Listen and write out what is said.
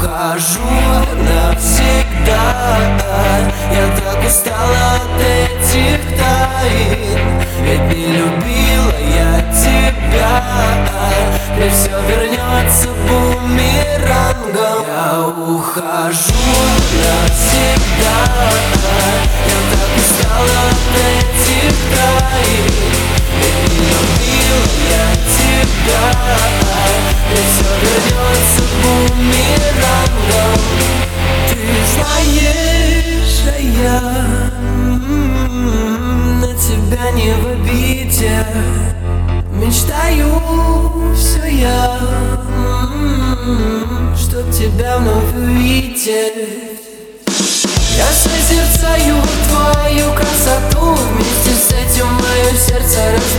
ухожу навсегда. Я так устала от этих тайн, ведь не любила я тебя. Теперь все вернется бумерангом. Я ухожу навсегда. Я так устала от этих тайн, ведь не любила я тебя. Теперь все вернется бумерангом. Ты знаешь, а я на тебя не в обиде. Мечтаю все я, чтоб тебя вновь увидеть. Я созерцаю твою красоту, вместе с этим мое сердце